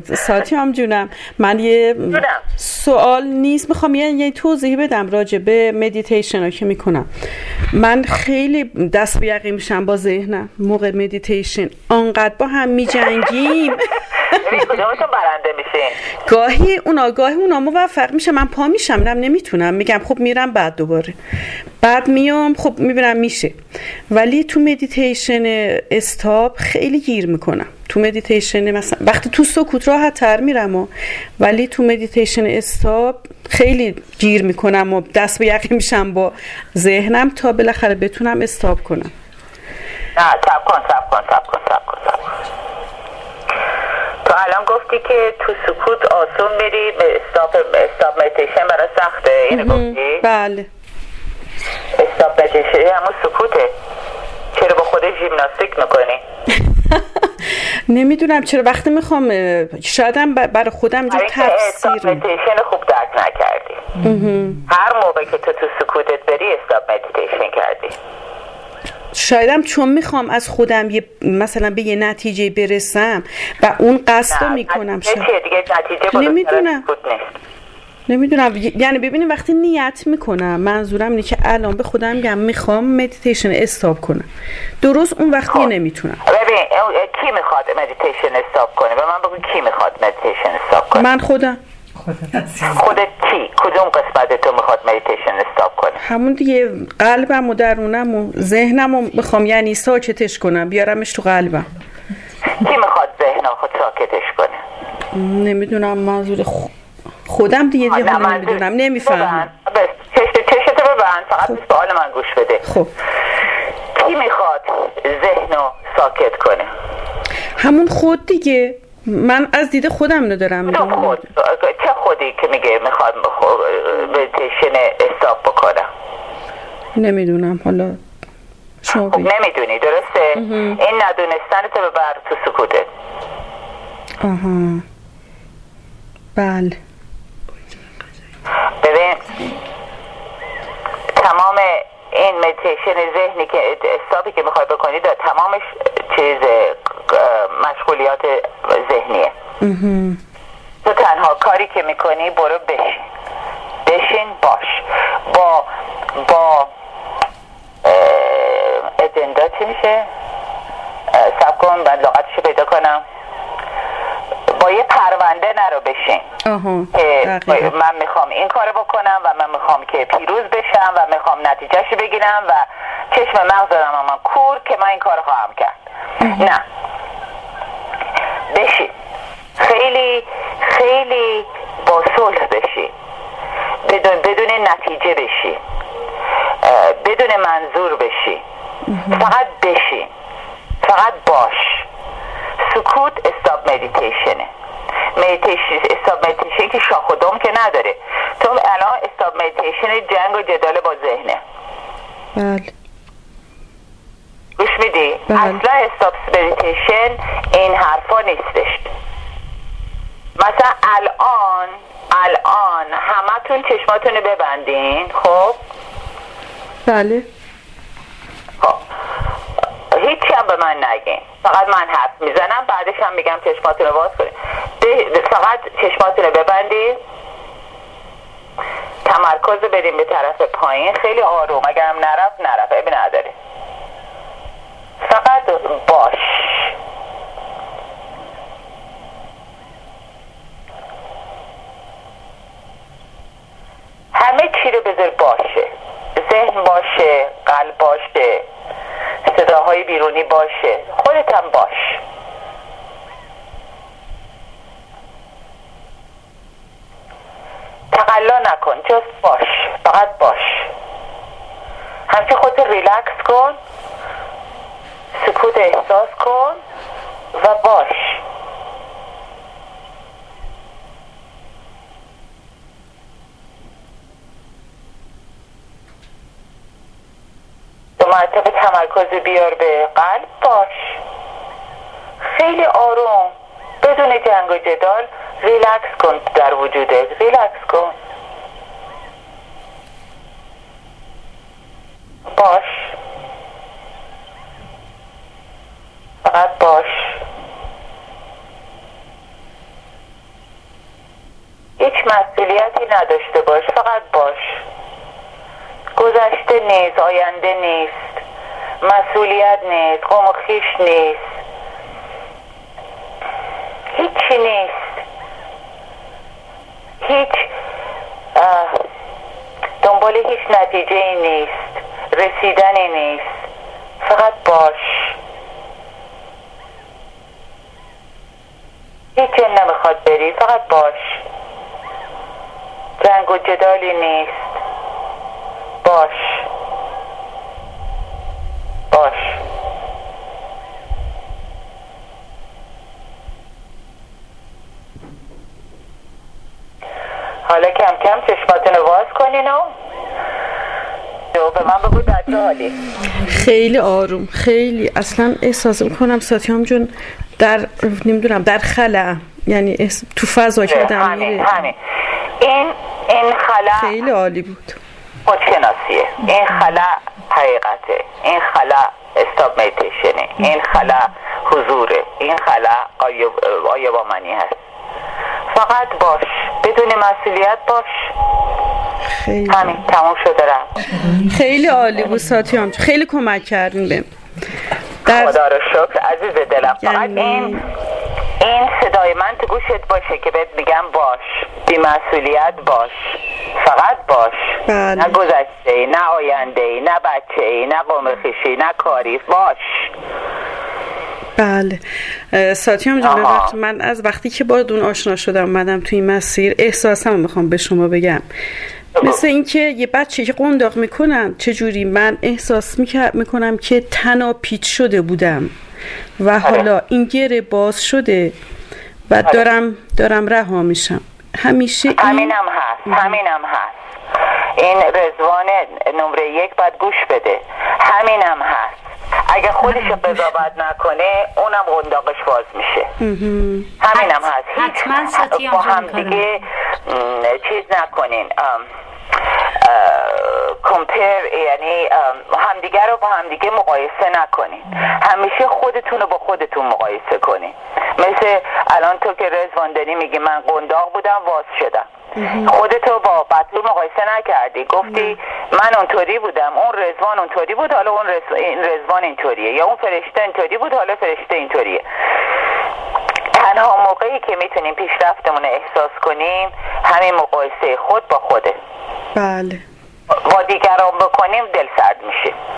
ساتیام جونم، من یه سوال نیست، میخوام یه توضیح بدم راجع به مدیتیشن ها که میکنم. من خیلی دست به یقین میشم با ذهنم موقع مدیتیشن، آنقدر با هم میجنگیم. کدومتون برنده میشین؟ گاهی اونا موفق میشه، من پا میشم نمیتونم، میگم خب میرم بعد دوباره، بعد میام خب میبینم میشه. ولی تو مدیتیشن استاپ خیلی گیر میکنم. تو مدیتیشن مثلا وقتی تو سکوت راحت تر میرم ولی تو مدیتیشن استاپ خیلی گیر میکنم و دست به یقین میشم با ذهنم تا بالاخره بتونم استاپ کنم. نه صبر کن. تو الان گفتی که تو سکوت آسون میری، استاپ مدیتیشن برای سخته، اینو گفتی؟ بله. استاپ مدیتیشن همون سکوته. چرا با خودت ژیمناستیک میکنی؟ نمیدونم چرا وقتی میخوام، شایدم برای خودم جو تفسیر استاپ مدیتیشن خوب درک نکردی. هر موقع که تو سکوتت بری استاپ مدیتیشن کردی. شایدم چون میخوام از خودم مثلا به یه نتیجه برسم و اون قصد رو میکنم. نمیدونم یعنی ببینیم وقتی نیت میکنم، منظورم اینه که الان به خودم میگم میخوام مدیتیشن استاپ کنم، درست اون وقتی نمیتونم. ببین کی میخواد مدیتیشن استاپ کنه؟ به من بگو کی میخواد مدیتیشن استاپ کنه؟ من خودم. خودت کی؟ کدوم قسمت تو میخواد مدیتیشن استاپ کنه؟ همون دیگه قلبم و درونم و ذهنم و میخوام یعنی ساکتش کنم، بیارمش تو قلبم. کی میخواد ذهن خود ساکتش کنه؟ نمیدونم، منظور خودم دیگه نمیدونم، نمیفهمم. چشتو ببند، فقط به سوال من گوش بده. خب کی میخواد ذهنو ساکت کنه؟ همون خود دیگه. من از دید خودم ندارم میگم. چه خودی که میگه میخواد مدیتیشن استاپ بکنه؟ نمیدونم، حالا شما خب نمیدونی، درسته؟ این ندونستن تو ببر تو سکوته. آها بله. ببین تمام این مدیتیشن ذهنی که استاپی که میخوای بکنی داره تمامش چیز مشغولیات ذهنیه. تو تنها کاری که میکنی برو بشین باش با اجندا، چی میشه؟ صبر کن من لغتشو پیدا کنم. با یه پرونده نرو بشین که من میخوام این کارو بکنم و من میخوام که پیروز بشم و میخوام نتیجهشو بگیرم و چشم مغز دارم من کور که من این کارو خواهم کرد. نه، بشین، خیلی خیلی با صلح بشی، بدون نتیجه بشی، بدون منظور بشی، فقط بشین، فقط باش. سکوت استاپ مدیتیشنه. استاپ مدیتیشن که شاخ و دم که نداره. تو الان استاپ مدیتیشن جنگ و جدال با ذهنه. بله. گوش میدی؟ اصلا استاپ مدیتیشن این حرفا نیستش. مثلا الان همتون چشماتونو ببندین. خب بله. خب هیچی هم به من نگین، فقط من حرف میزنم، بعدش هم میگم چشماتونو باز کنین. فقط چشماتونو ببندین، تمرکز بدین به طرف پایین، خیلی آروم. اگرم نرفت ابی نداره، فقط باش. همه چی رو بذار باشه، ذهن باشه، قلب باشه، صداهای بیرونی باشه، خودت هم باش. تقلا نکن، جست باش، فقط باش. همچه خودت ریلکس کن، سکوت احساس کن و باش. دو مرتبه تمرکز بیار به قلب، باش. خیلی آروم، بدون جنگ و جدال، ریلکس کن در وجودت، ریلکس کن، باش، فقط باش. هیچ مسئولیتی نداشته باش، فقط باش. گذشته نیست، آینده نیست، مسئولیت نیست، قوم و خویش نیست، هیچی نیست، هیچ دنبال هیچ نتیجه ای نیست، رسیدنی نیست، فقط باش. هیچ جا نمیخواد بری، فقط باش. جنگ و جدالی نیست، باش باش. حالا کم کم چشماتونو باز کنین و به من بگو در چه حالی. خیلی آروم، خیلی اصلا احساس میکنم ساتیام جون در نمیدونم در خلا، یعنی تو فضا که آدم میره. همین این خلا خیلی عالی بود. خودشناسیه، این خلا حقیقته، این خلا استاپ میتیشنه، این خلا حضوره، این خلا آیا منی هست. فقط باش، بدون مسئولیت باش. خیلی همین تموم شده رفت. خیلی عالی بود ساتیام، خیلی کمک کردین بهم. خدا رو شکر عزیز دلم. فقط این صدای من تو گوشت باشه که بهت میگم باش، بی مسئولیت باش، فقط باش. بله. نه گذشته، نه آینده، نه بچه، نه قوم خویشی، نه کاری، باش. بله ساتیام جان، ببخشید من از وقتی که با دون آشنا شدم اومدم توی این مسیر احساسمو میخوام به شما بگم. مثل اینکه یه بچه که قنداق میکنن چجوری من احساس میکنم که تنا پیچ شده بودم و حالا این گره باز شده و دارم رها میشم. همیشه همینم هست. این رضوان نمره 1 باید گوش بده. همینم هست. اگه خودش قضاوت نکنه اونم قنداقش باز میشه. همینم هست. هیچ با هم دیگه چیز نکنین، کمپیر، یعنی همدیگه رو با همدیگه مقایسه نکنین. همیشه خودتون رو با خودتون مقایسه کنین. مثل الان تو که رضوان داری میگی من قنداق بودم واس شدم، خودتو با بطلو مقایسه نکردی، گفتی من اونطوری بودم، اون رضوان اونطوری بود، حالا این رضوان اینطوریه، یا اون فرشته اینطوری بود، حالا فرشته اینطوریه. تنها موقعی که میتونیم پیشرفتمون احساس کنیم همین مقایسه خود با خوده. بله. با دیگران بکنیم دل سرد میشه.